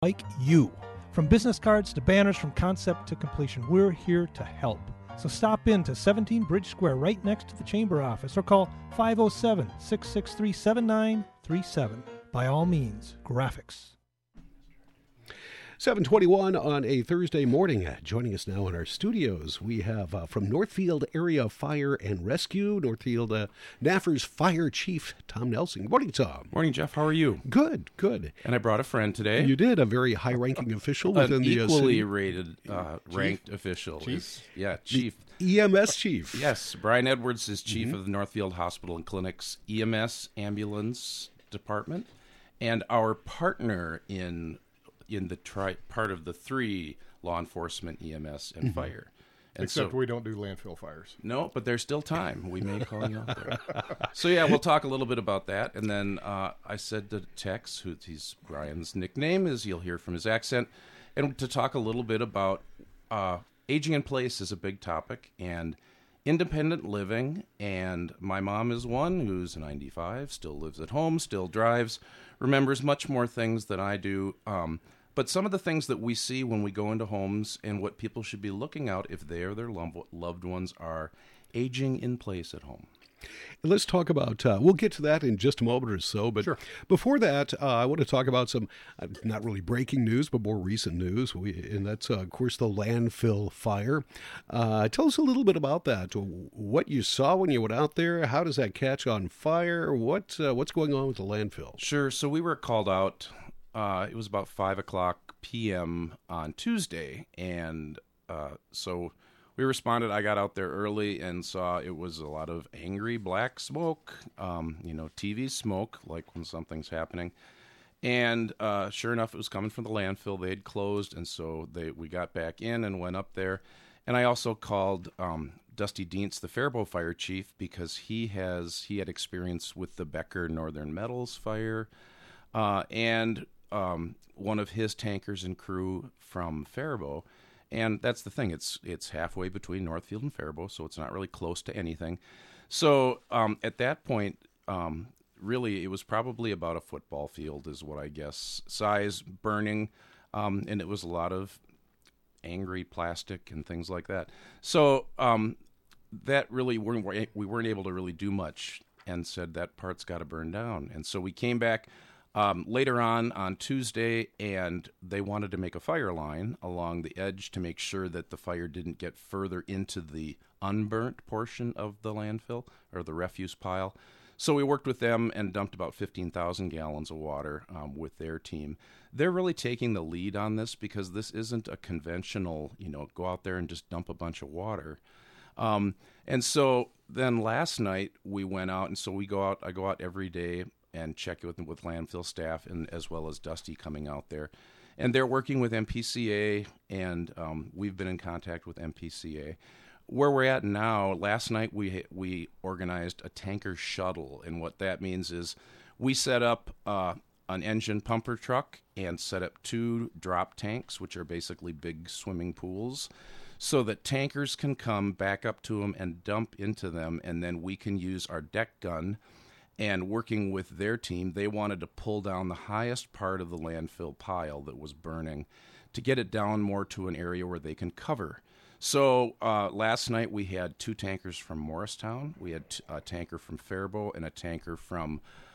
like you. From business cards to banners, from concept to completion, we're here to help. So stop in to 17 Bridge Square right next to the Chamber office or call 507-663-7937. By all means, graphics. 7:21 on a Thursday morning. Joining us now in our studios, we have from Northfield Area Fire and Rescue, Northfield NAFR's Fire Chief, Tom Nelson. Good morning, Tom. Morning, Jeff. How are you? Good. And I brought a friend today. You did, a very high-ranking official within the equally city. rated, ranked official. Chief? Chief. The EMS chief. Yes, Brian Edwards is chief of the Northfield Hospital and Clinic's EMS ambulance department, and our partner in the part of the three law enforcement, EMS, and fire. And Except we don't do landfill fires. No, but there's still time. We may call you out there. So, yeah, we'll talk a little bit about that. And then I said to Tex, he's Brian's nickname is, you'll hear from his accent, and to talk a little bit about aging in place is a big topic, and independent living. And my mom is one who's 95, still lives at home, still drives, remembers much more things than I do. But some of the things that we see when we go into homes and what people should be looking out if they or their loved ones are aging in place at home. Let's talk about, we'll get to that in just a moment or so, but before that, I want to talk about some, not really breaking news, but more recent news, and that's, of course, the landfill fire. Tell us a little bit about that, what you saw when you went out there, how does that catch on fire, what's going on with the landfill? Sure, so we were called out, it was about 5 o'clock p.m. on Tuesday, and so we responded. I got out there early and saw it was a lot of angry black smoke, TV smoke, like when something's happening. And sure enough, it was coming from the landfill. They had closed, and so we got back in and went up there. And I also called Dusty Deentz, the Faribault fire chief, because he had experience with the Becker Northern Metals fire, and one of his tankers and crew from Faribault. And that's the thing. It's halfway between Northfield and Faribault, so it's not really close to anything. So at that point, really, it was probably about a football field is what I guess, size, burning, and it was a lot of angry plastic and things like that. So that really, we weren't able to really do much, and said that part's got to burn down. And so we came back later on Tuesday, and they wanted to make a fire line along the edge to make sure that the fire didn't get further into the unburnt portion of the landfill or the refuse pile. So we worked with them and dumped about 15,000 gallons of water with their team. They're really taking the lead on this because this isn't a conventional, go out there and just dump a bunch of water. And so then last night we went out, and so I go out every day and check with landfill staff, and as well as Dusty coming out there. And they're working with MPCA, and we've been in contact with MPCA. Where we're at now, last night we organized a tanker shuttle, and what that means is we set up an engine pumper truck and set up 2 drop tanks, which are basically big swimming pools, so that tankers can come back up to them and dump into them, and then we can use our deck gun. And working with their team, they wanted to pull down the highest part of the landfill pile that was burning to get it down more to an area where they can cover. So last night we had 2 tankers from Morristown. We had a tanker from Faribault and a tanker from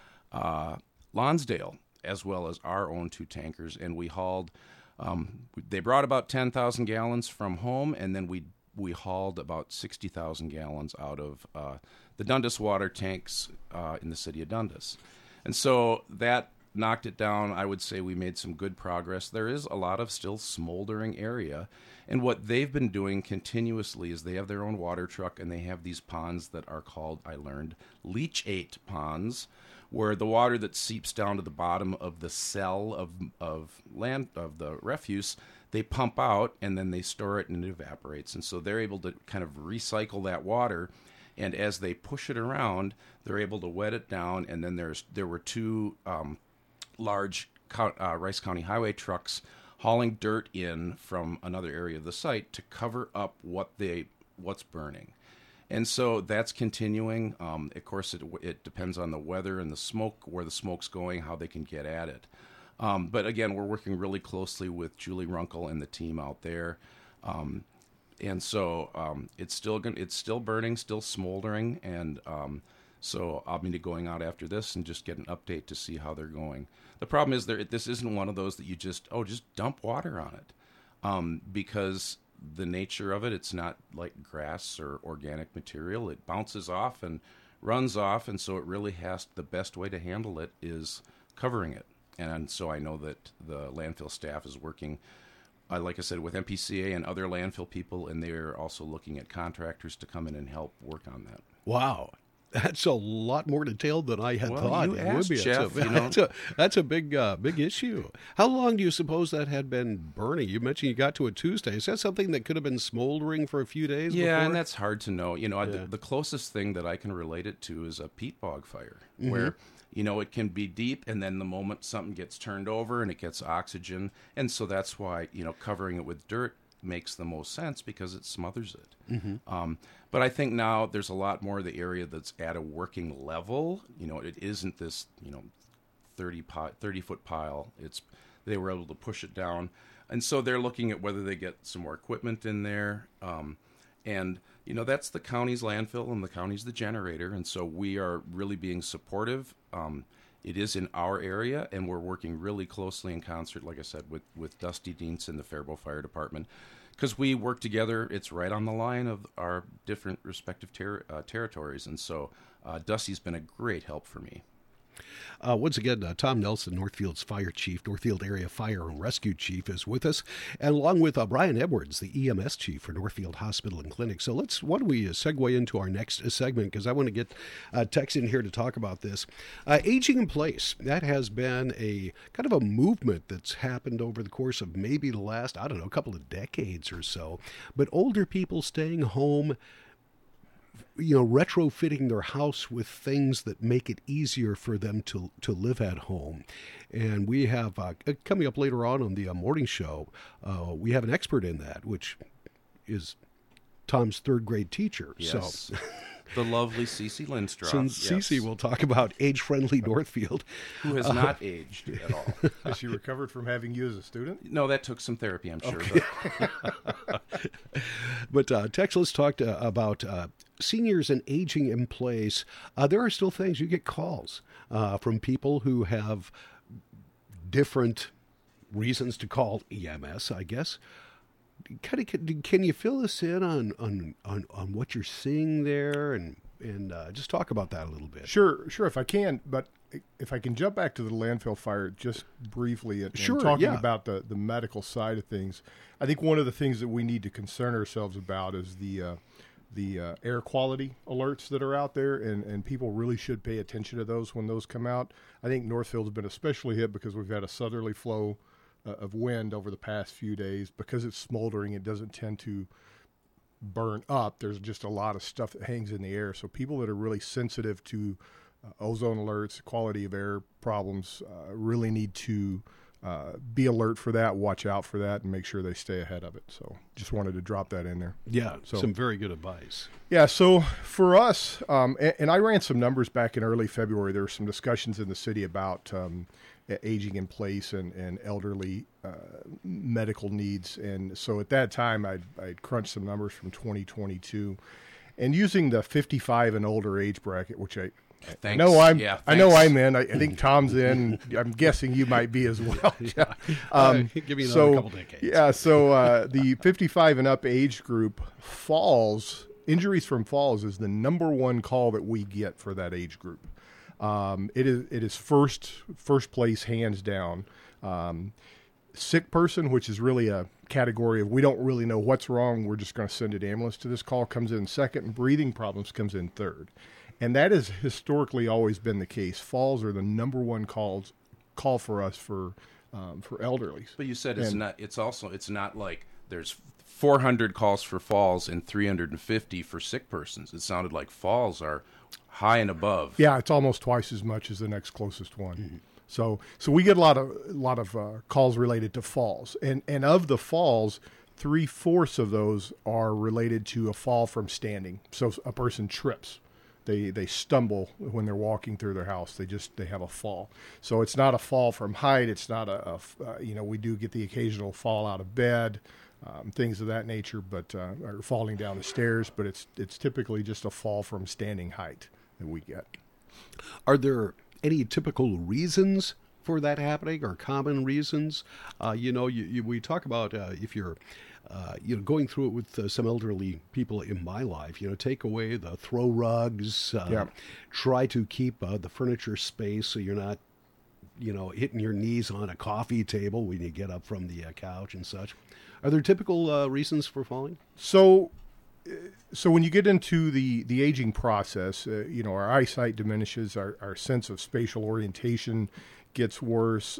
Lonsdale, as well as our own 2 tankers. And we hauled, they brought about 10,000 gallons from home, and then we hauled about 60,000 gallons out of the Dundas water tanks in the city of Dundas. And so that knocked it down. I would say we made some good progress. There is a lot of still smoldering area. And what they've been doing continuously is they have their own water truck, and they have these ponds that are called, I learned, leachate ponds, where the water that seeps down to the bottom of the cell of the refuse, they pump out, and then they store it, and it evaporates. And so they're able to kind of recycle that water, and as they push it around, they're able to wet it down. And then there were 2 large Rice County Highway trucks hauling dirt in from another area of the site to cover up what's burning. And so that's continuing. Of course, it depends on the weather and the smoke, where the smoke's going, how they can get at it. But again, we're working really closely with Julie Runkle and the team out there. And so it's still burning, still smoldering, and so I'll be going out after this and just get an update to see how they're going. The problem is this isn't one of those that you just dump water on it, because the nature of it's not like grass or organic material. It bounces off and runs off, and so it really the best way to handle it is covering it. And so I know that the landfill staff is working, like I said, with MPCA and other landfill people, and they're also looking at contractors to come in and help work on that. Wow. That's a lot more detailed than I had thought. You asked, Jeff, That's a big issue. How long do you suppose that had been burning? You mentioned you got to it Tuesday. Is that something that could have been smoldering for a few days before? And that's hard to know. The closest thing that I can relate it to is a peat bog fire, where it can be deep, and then the moment something gets turned over and it gets oxygen, and so that's why covering it with dirt makes the most sense, because it smothers it. But I think now there's a lot more of the area that's at a working level. It isn't this 30-foot pile. They were able to push it down, and so they're looking at whether they get some more equipment in there. And that's the county's landfill, and the county's the generator, and so we are really being supportive. It is in our area, and we're working really closely in concert, like I said, with Dusty Dienst and the Faribault Fire Department, because we work together. It's right on the line of our different respective territories, and so Dusty's been a great help for me. Once again, Tom Nelson, Northfield's fire chief, Northfield Area Fire and Rescue Chief, is with us, and along with Brian Edwards, the EMS chief for Northfield Hospital and Clinic. So why don't we segue into our next segment, because I want to get Tex in here to talk about this. Aging in place, that has been a kind of a movement that's happened over the course of maybe the last, couple of decades or so. But older people staying home, retrofitting their house with things that make it easier for them to live at home. And we have, coming up later on the morning show, we have an expert in that, which is Tom's third grade teacher. Yes. So the lovely Cece Lindstrom. So Cece will talk about age-friendly Northfield. Who has not aged at all. Has she recovered from having you as a student? No, that took some therapy, I'm sure. Okay. But Tex, let's talk about seniors and aging in place. There are still things, you get calls from people who have different reasons to call EMS, I guess. Can you fill us in on what you're seeing there, and just talk about that a little bit? Sure, if I can. But if I can jump back to the landfill fire just briefly and sure, talking about the medical side of things, I think one of the things that we need to concern ourselves about is the air quality alerts that are out there, and people really should pay attention to those when those come out. I think Northfield's been especially hit because we've had a southerly flow of wind over the past few days. Because it's smoldering, it doesn't tend to burn up. There's just a lot of stuff that hangs in the air. So people that are really sensitive to ozone alerts, quality of air problems, really need to be alert for that, watch out for that, and make sure they stay ahead of it. So just wanted to drop that in there. Yeah, some very good advice. Yeah, so for us, and I ran some numbers back in early February. There were some discussions in the city about aging in place and elderly medical needs. And so at that time, I'd crunched some numbers from 2022. And using the 55 and older age bracket, which I know I'm in. I think Tom's in. I'm guessing you might be as well. Give me another couple decades. Yeah, so the 55 and up age group, injuries from falls is the number one call that we get for that age group. It is first place, hands down. Sick person, which is really a category of we don't really know what's wrong, we're just going to send an ambulance to this call, comes in second, and breathing problems comes in third. And that has historically always been the case. Falls are the number one call for us for elderly. But you said it's not like there's 400 calls for falls and 350 for sick persons. It sounded like falls are high and above. Yeah, it's almost twice as much as the next closest one. Mm-hmm. So we get a lot of calls related to falls, and of the falls, 3/4 of those are related to a fall from standing. So a person trips they stumble when they're walking through their house. They have a fall. So it's not a fall from height. It's not we do get the occasional fall out of bed, things of that nature, but or falling down the stairs. But it's typically just a fall from standing height that we get. Are there any typical reasons for that happening, or common reasons? We talk about if you're going through it with some elderly people in my life, take away the throw rugs, try to keep the furniture space so you're not, hitting your knees on a coffee table when you get up from the couch and such. Are there typical reasons for falling? So when you get into the aging process, our eyesight diminishes, our sense of spatial orientation gets worse.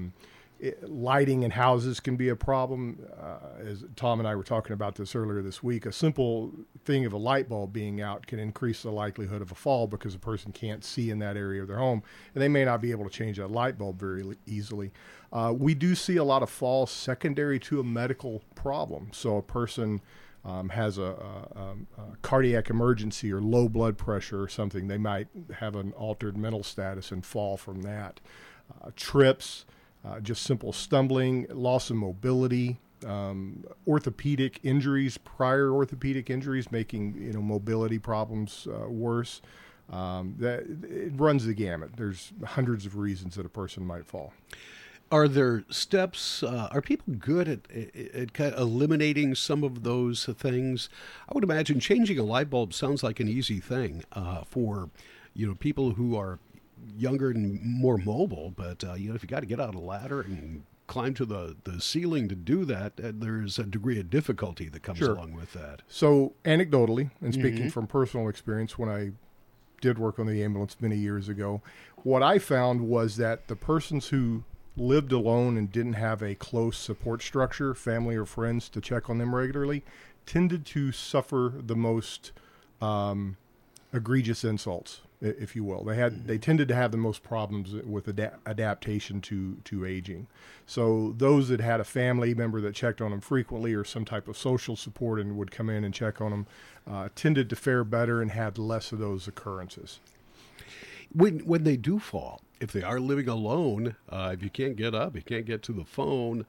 Lighting in houses can be a problem. As Tom and I were talking about this earlier this week, a simple thing of a light bulb being out can increase the likelihood of a fall because a person can't see in that area of their home, and they may not be able to change that light bulb very easily. We do see a lot of falls secondary to a medical problem. So a person has a cardiac emergency or low blood pressure or something. They might have an altered mental status and fall from that. Trips, just simple stumbling, loss of mobility, orthopedic injuries, prior orthopedic injuries making mobility problems worse. That it runs the gamut. There's hundreds of reasons that a person might fall. Are there steps? Are people good at kind of eliminating some of those things? I would imagine changing a light bulb sounds like an easy thing for people who are younger and more mobile, but if you got to get out a ladder and climb to the ceiling to do that, there's a degree of difficulty that comes along with that. So anecdotally, and speaking from personal experience, when I did work on the ambulance many years ago, what I found was that the persons who lived alone and didn't have a close support structure, family or friends to check on them regularly, tended to suffer the most egregious insults, if you will. They tended to have the most problems with adaptation to aging. So those that had a family member that checked on them frequently or some type of social support and would come in and check on them tended to fare better and had less of those occurrences. When they do fall, if they are living alone, if you can't get up, you can't get to the phone,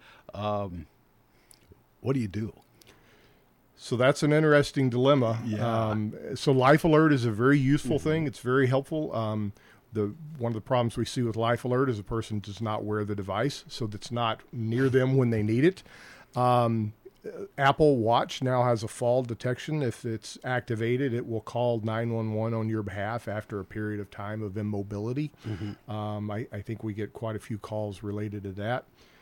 what do you do? So that's an interesting dilemma. Yeah. So Life Alert is a very useful thing. It's very helpful. One of the problems we see with Life Alert is a person does not wear the device, so that's not near them when they need it. Apple Watch now has a fall detection. If it's activated, it will call 911 on your behalf after a period of time of immobility. I think we get quite a few calls related to that.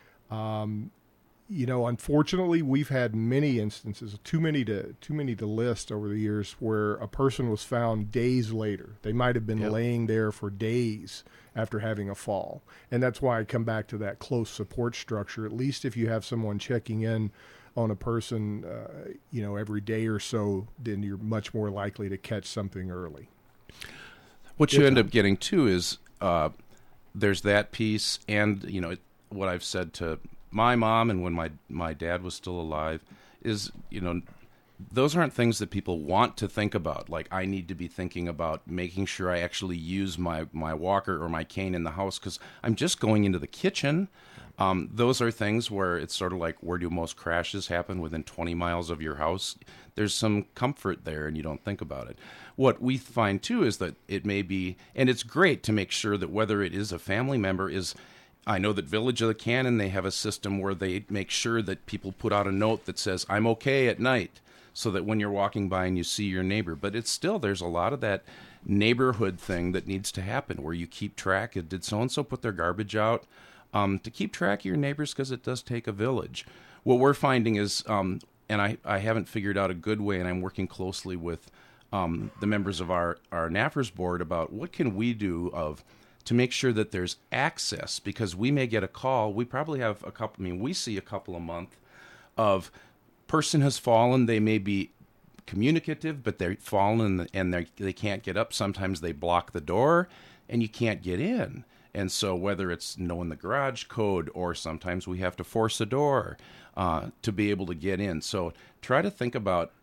Unfortunately, we've had many instances, too many to list over the years, where a person was found days later. They might have been laying there for days after having a fall. And that's why I come back to that close support structure. At least if you have someone checking in on a person, every day or so, then you're much more likely to catch something early. What you end up getting, too, is there's that piece, and, what I've said to my mom and when my dad was still alive is, those aren't things that people want to think about. Like, I need to be thinking about making sure I actually use my walker or my cane in the house because I'm just going into the kitchen. Those are things where it's sort of like, where do most crashes happen? Within 20 miles of your house. There's some comfort there, and you don't think about it. What we find, too, is that it may be, and it's great to make sure that whether it is a family member is, I know that Village of the Cannon, they have a system where they make sure that people put out a note that says, I'm okay at night, so that when you're walking by and you see your neighbor. But it's still, there's a lot of that neighborhood thing that needs to happen, where you keep track. Did so-and-so put their garbage out? To keep track of your neighbors, because it does take a village. What we're finding is, and I haven't figured out a good way, and I'm working closely with the members of our NAFRS board about what can we do to make sure that there's access, because we may get a call. We probably have a couple, we see a couple a month of person has fallen. They may be communicative, but they're fallen and they can't get up. Sometimes they block the door and you can't get in. And so whether it's knowing the garage code or sometimes we have to force a door to be able to get in. So try to think about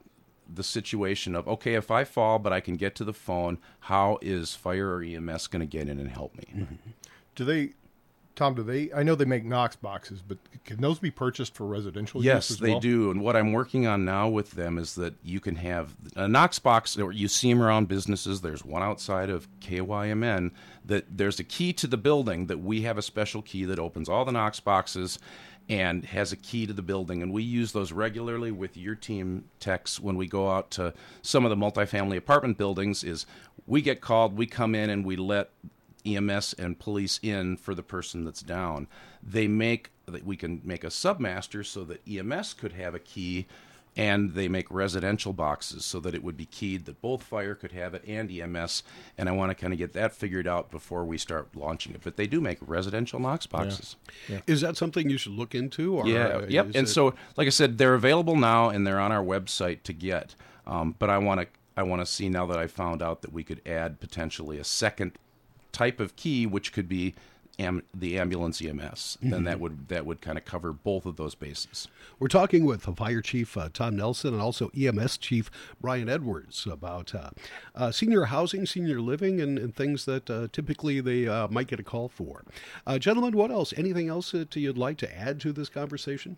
the situation of, okay, if I fall but I can get to the phone, how is fire or EMS going to get in and help me? Mm-hmm. Tom, I know they make Knox boxes, but can those be purchased for residential use as well? Yes, they do. And what I'm working on now with them is that you can have a Knox box, or you see them around businesses. There's one outside of KYMN, that there's a key to the building that we have a special key that opens all the Knox boxes and has a key to the building. And we use those regularly with your team techs when we go out to some of the multifamily apartment buildings. Is we get called, we come in, and we let EMS and police in for the person that's down. We can make a submaster so that EMS could have a key, and they make residential boxes so that it would be keyed that both fire could have it and EMS. And I want to kind of get that figured out before we start launching it. But they do make residential Knox boxes. Yeah. Is that something you should look into? Or yep. And so, like I said, they're available now and they're on our website to get. But I want to see, now that I found out that we could add potentially a second type of key, which could be the ambulance EMS, then that would kind of cover both of those bases. We're talking with the Fire Chief Tom Nelson and also EMS Chief Brian Edwards about senior housing, senior living, and things that typically they might get a call for. Gentlemen, what else? Anything else that you'd like to add to this conversation?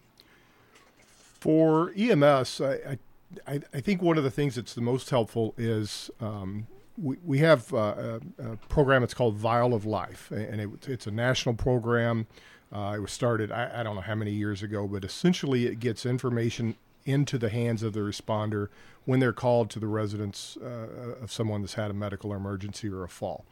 For EMS, I think one of the things that's the most helpful is we have a program that's called Vial of Life, and it's a national program. It was started, I don't know how many years ago, but essentially it gets information into the hands of the responder when they're called to the residence of someone that's had a medical emergency or a fall.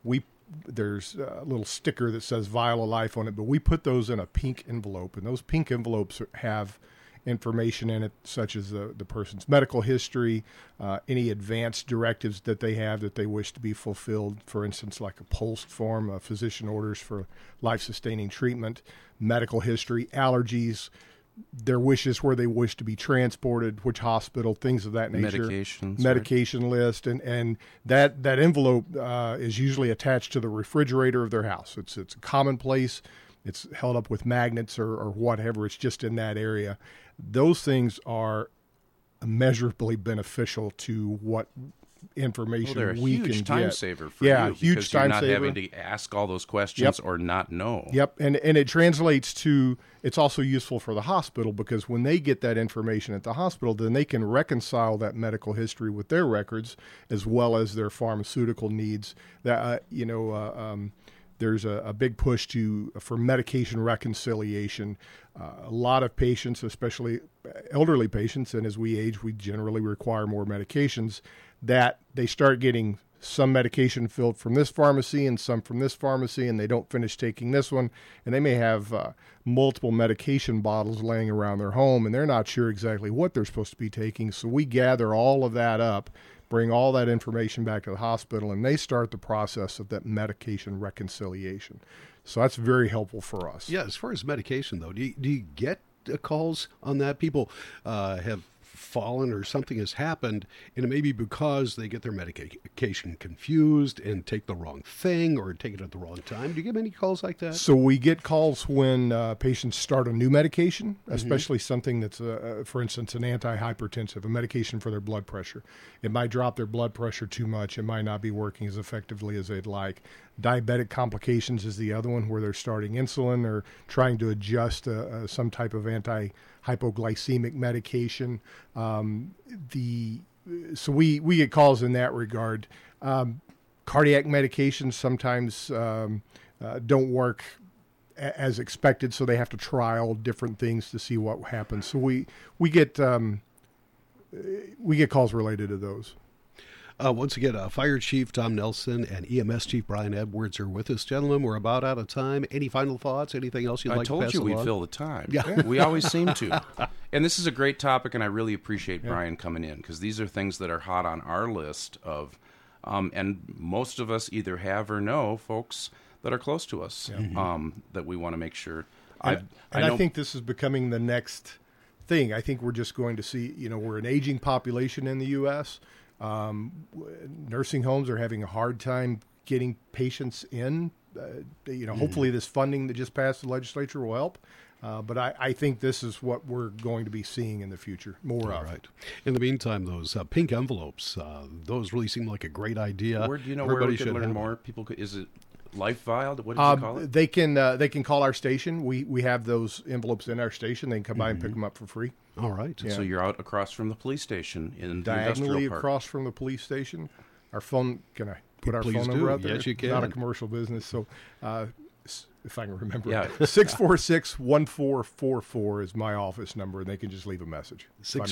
There's a little sticker that says Vial of Life on it, but we put those in a pink envelope, and those pink envelopes have information in it, such as the person's medical history, any advanced directives that they have that they wish to be fulfilled, for instance, like a POLST form, physician orders for life-sustaining treatment, medical history, allergies, their wishes where they wish to be transported, which hospital, things of that nature. Medication list, and that envelope is usually attached to the refrigerator of their house. It's a common place. It's held up with magnets or whatever. It's just in that area. Those things are immeasurably beneficial to what information they're a we can get. Huge time saver for you, huge because time you're not saver. having to ask all those questions or not know. Yep, and it translates to, it's also useful for the hospital, because when they get that information at the hospital, then they can reconcile that medical history with their records as well as their pharmaceutical needs. That there's a big push for medication reconciliation. A lot of patients, especially elderly patients, and as we age, we generally require more medications, that they start getting some medication filled from this pharmacy and some from this pharmacy, and they don't finish taking this one, and they may have multiple medication bottles laying around their home, and they're not sure exactly what they're supposed to be taking. So we gather all of that up, bring all that information back to the hospital, and they start the process of that medication reconciliation. So that's very helpful for us. Yeah, as far as medication, though, do you get calls on that? People have fallen or something has happened, and it may be because they get their medication confused and take the wrong thing or take it at the wrong time. Do you get many calls like that? So we get calls when patients start a new medication, especially something that's, for instance, an antihypertensive, a medication for their blood pressure. It might drop their blood pressure too much. It might not be working as effectively as they'd like. Diabetic complications is the other one, where they're starting insulin or trying to adjust some type of anti-hypoglycemic medication. So we get calls in that regard. Cardiac medications sometimes don't work as expected, so they have to trial different things to see what happens. So we get calls related to those. Once again, Fire Chief Tom Nelson and EMS Chief Brian Edwards are with us. Gentlemen, we're about out of time. Any final thoughts? Anything else you'd like to pass along? I told you we'd fill the time. Yeah. We always seem to. And this is a great topic, and I really appreciate Brian coming in, because these are things that are hot on our list of, and most of us either have or know folks that are close to us that we want to make sure. I think this is becoming the next thing. I think we're just going to see, we're an aging population in the U.S., nursing homes are having a hard time getting patients in. Hopefully this funding that just passed the legislature will help. But I think this is what we're going to be seeing in the future, more of. Right. In the meantime, those pink envelopes, those really seem like a great idea. Where do you know Everybody where we should can learn have more? People, is it Life Vial? What did you call it? They can call our station. We have those envelopes in our station. They can come by and pick them up for free. All right. So you're out across from the police station in the Diagonally industrial park. across from the police station. Our phone. Can I put our Please phone do. number out there? Yes, you It's not a can. commercial business, so if I can remember, Yeah. 646-1444 is my office number, and they can just leave a message.